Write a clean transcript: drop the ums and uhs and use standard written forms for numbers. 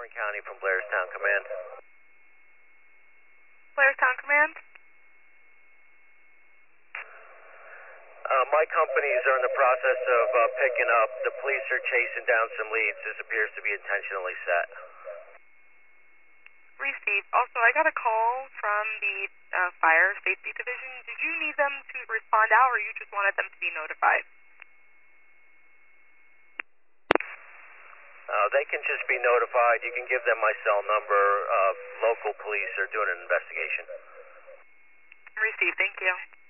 Warren County from Blairstown Command. Blairstown Command? My companies are in the process of picking up. The police are chasing down some leads. This appears to be intentionally set. Received. Also, I got a call from the Fire Safety Division. Did you need them to respond out, or you just wanted them to be notified? They can just be notified. You can give them my cell number. Local police are doing an investigation. Received. Thank you.